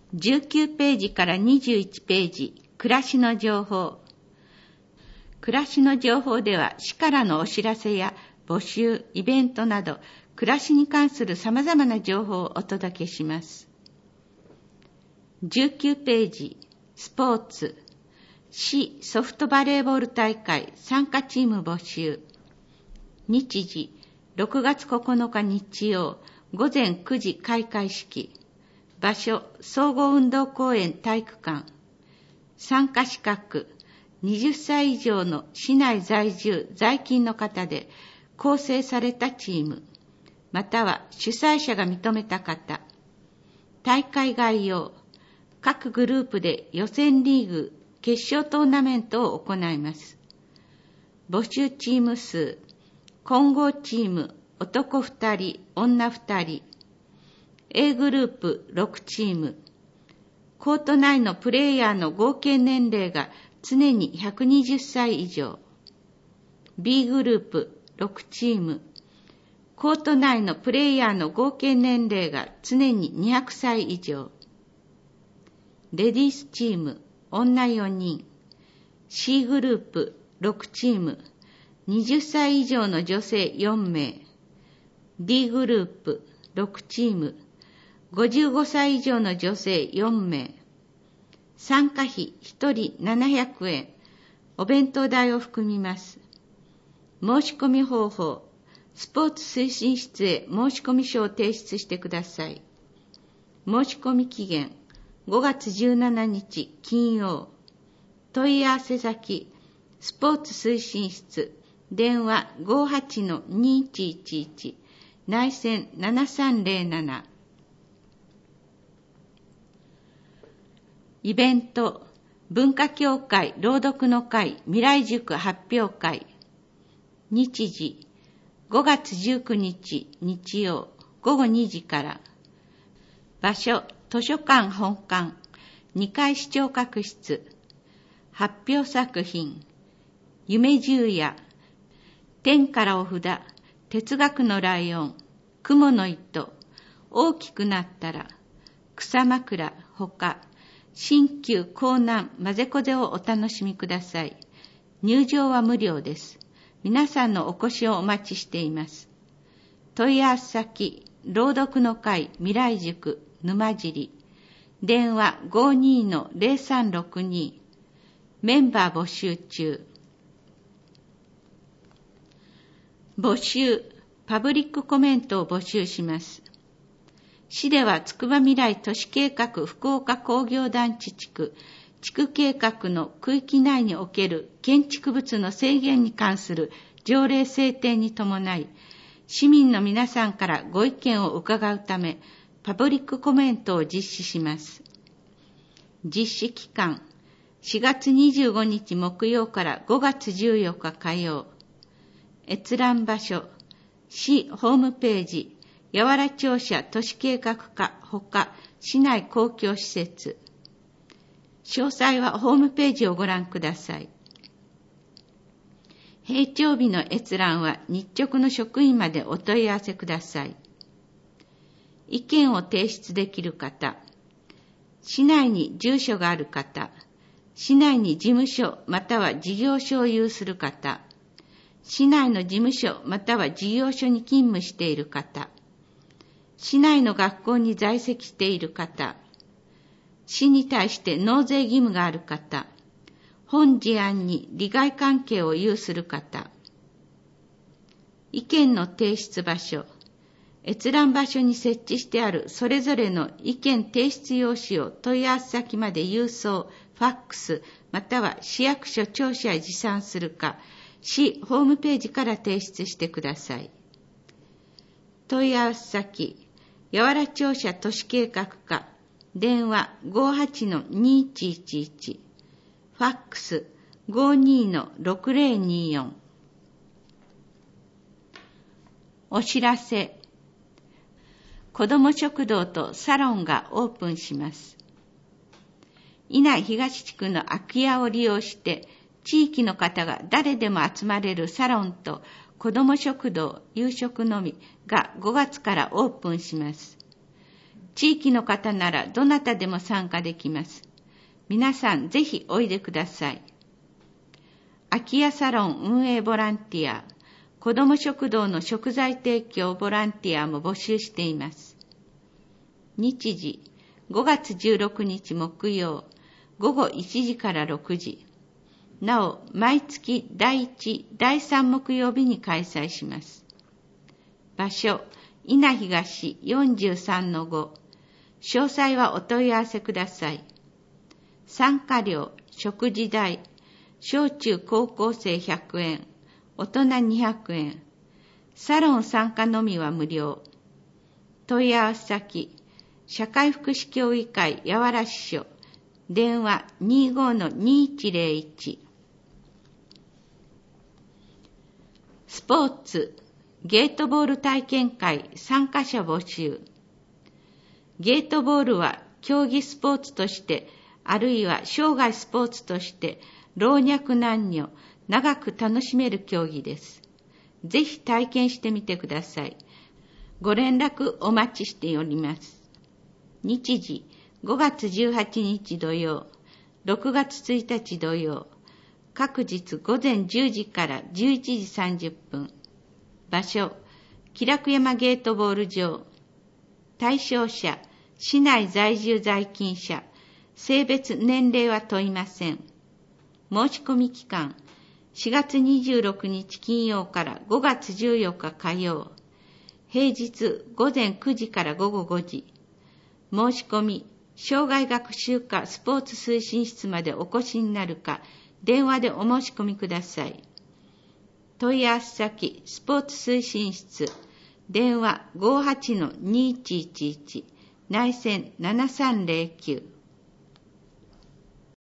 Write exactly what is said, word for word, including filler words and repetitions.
じゅうきゅうページからにじゅういちページ、暮らしの情報。暮らしの情報では、市からのお知らせや募集、イベントなど、暮らしに関する様々な情報をお届けします。じゅうきゅうページ、スポーツ。市ソフトバレーボール大会参加チーム募集。日時、ろくがつここのか日曜、午前くじ開会式。場所、総合運動公園体育館。参加資格、はたち以上の市内在住、在勤の方で構成されたチーム、または主催者が認めた方。大会概要、各グループで予選リーグ、決勝トーナメントを行います。募集チーム数、混合チーム、男ふたり、女ふたり。A グループろくチーム。コート内のプレイヤーの合計年齢が常にひゃくにじゅっさい以上。B グループろくチーム。コート内のプレイヤーの合計年齢が常ににひゃくさい以上。レディースチーム、女よにん。C グループろくチーム。はたち以上の女性よんめい。D グループろくチーム。ごじゅうごさい以上の女性よんめい。参加費ひとりななひゃくえん。お弁当代を含みます。申し込み方法。スポーツ推進室へ申し込み書を提出してください。申し込み期限ごがつじゅうしちにち金曜。問い合わせ先スポーツ推進室電話 ごーはちのにいちいちいち 内線ななさんぜろなな。イベント、文化協会朗読の会未来塾発表会。日時、ごがつじゅうくにち日曜ごごにじから。場所、図書館本館にかい視聴覚室。発表作品、夢十夜、天からお札、哲学のライオン、雲の糸、大きくなったら、草枕ほか、新旧江南まぜこぜをお楽しみください。入場は無料です。皆さんのお越しをお待ちしています。問い合わせ先、朗読の会未来塾沼尻。電話 ごーにーのぜろさんろくに。メンバー募集中。募集、パブリックコメントを募集します。市ではつくば未来都市計画福岡工業団地地区、地区計画の区域内における建築物の制限に関する条例制定に伴い、市民の皆さんからご意見を伺うため、パブリックコメントを実施します。実施期間、しがつにじゅうごにち木曜からごがつじゅうよっか火曜。閲覧場所、市ホームページ、八原庁舎都市計画課ほか市内公共施設。詳細はホームページをご覧ください。閉庁日の閲覧は日直の職員までお問い合わせください。意見を提出できる方、市内に住所がある方、市内に事務所または事業所を有する方、市内の事務所または事業所に勤務している方、市内の学校に在籍している方、市に対して納税義務がある方、本事案に利害関係を有する方。意見の提出場所、閲覧場所に設置してあるそれぞれの意見提出用紙を問い合わせ先まで郵送、ファックス、または市役所庁舎へ持参するか、市ホームページから提出してください。問い合わせ先、八原庁舎都市計画課、電話 ごーはちのにいちいちいち、ファックス ごーにーのろくぜろにーよん。お知らせ。子ども食堂とサロンがオープンします。伊那東地区の空き家を利用して、地域の方が誰でも集まれるサロンと子ども食堂夕食のみがごがつからオープンします。 地域の方ならどなたでも参加できます。皆さんぜひおいでください。空き家サロン運営ボランティア、子ども食堂の食材提供ボランティアも募集しています。日時、ごがつじゅうろくにち木曜、ごごいちじからろくじ。なお、毎月だいいち、だいさん木曜日に開催します。場所、稲東 よんじゅうさんのご。詳細はお問い合わせください。参加料、食事代、小中高校生ひゃくえん、大人にひゃくえん。サロン参加のみは無料。問い合わせ先、社会福祉協議会八原支所、電話 にじゅうごのにいちゼロいち。スポーツ、ゲートボール体験会参加者募集。ゲートボールは競技スポーツとして、あるいは生涯スポーツとして、老若男女、長く楽しめる競技です。ぜひ体験してみてください。ご連絡お待ちしております。日時、ごがつじゅうはちにち土曜、ろくがつついたち土曜、各日午前じゅうじからじゅういちじさんじゅっぷん。場所、喜楽山ゲートボール場。対象者、市内在住在勤者、性別年齢は問いません。申し込み期間、しがつにじゅうろくにち金曜からごがつじゅうよっか火曜。平日午前くじからごごごじ。申し込み、障害学習課スポーツ推進室までお越しになるか、電話でお申し込みください。問い合わせ先、スポーツ推進室、電話 ごーはちのにいちいちいち、内線ななさんゼロきゅう。